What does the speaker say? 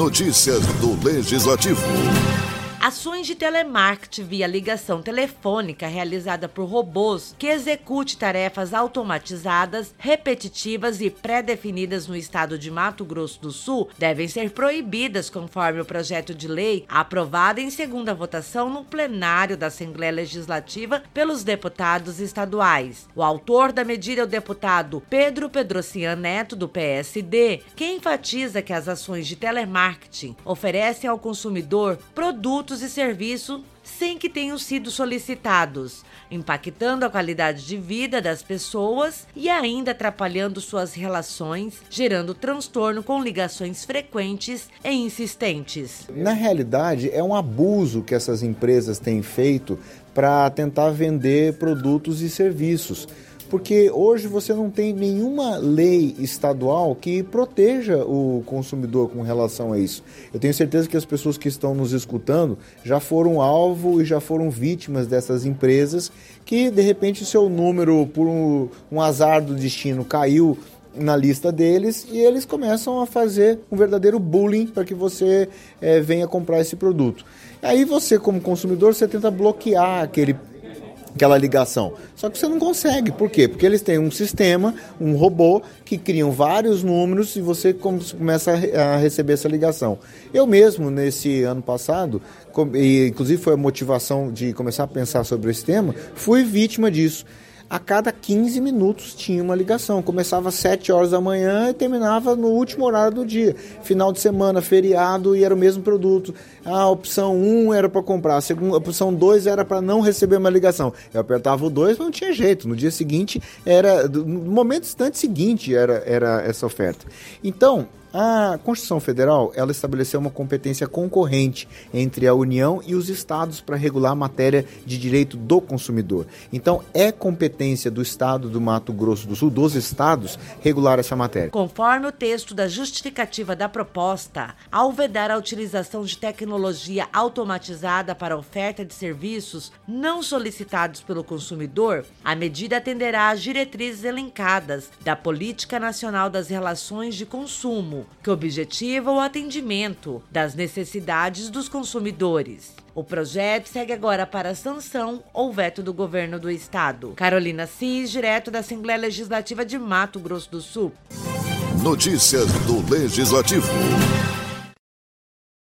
Notícias do Legislativo. Ações de telemarketing via ligação telefônica realizada por robôs que execute tarefas automatizadas, repetitivas e pré-definidas no estado de Mato Grosso do Sul devem ser proibidas conforme o projeto de lei aprovado em segunda votação no plenário da Assembleia Legislativa pelos deputados estaduais. O autor da medida é o deputado Pedro Pedrocian Neto, do PSD, que enfatiza que as ações de telemarketing oferecem ao consumidor produtos e serviços sem que tenham sido solicitados, impactando a qualidade de vida das pessoas e ainda atrapalhando suas relações, gerando transtorno com ligações frequentes e insistentes. Na realidade, é um abuso que essas empresas têm feito para tentar vender produtos e serviços. Porque hoje você não tem nenhuma lei estadual que proteja o consumidor com relação a isso. Eu tenho certeza que as pessoas que estão nos escutando já foram alvo e já foram vítimas dessas empresas que, de repente, seu número, por um azar do destino, caiu na lista deles e eles começam a fazer um verdadeiro bullying para que você venha comprar esse produto. Aí você, como consumidor, você tenta bloquear aquela ligação. Só que você não consegue. Por quê? Porque eles têm um sistema, um robô, que criam vários números e você começa a receber essa ligação. Eu mesmo, nesse ano passado, e inclusive foi a motivação de começar a pensar sobre esse tema, fui vítima disso. A cada 15 minutos tinha uma ligação. Começava às 7 horas da manhã e terminava no último horário do dia. Final de semana, feriado, e era o mesmo produto. A opção 1 era para comprar, a opção 2 era para não receber uma ligação. Eu apertava o 2, mas não tinha jeito. No dia seguinte, no momento instante seguinte, era essa oferta. Então, a Constituição Federal, ela estabeleceu uma competência concorrente entre a União e os estados para regular a matéria de direito do consumidor. Então, é competência do estado do Mato Grosso do Sul, dos estados, regular essa matéria. Conforme o texto da justificativa da proposta, ao vedar a utilização de tecnologia automatizada para a oferta de serviços não solicitados pelo consumidor, a medida atenderá às diretrizes elencadas da Política Nacional das Relações de Consumo, que objetiva o atendimento das necessidades dos consumidores. O projeto segue agora para a sanção ou veto do governo do estado. Carolina Cis, direto da Assembleia Legislativa de Mato Grosso do Sul. Notícias do Legislativo.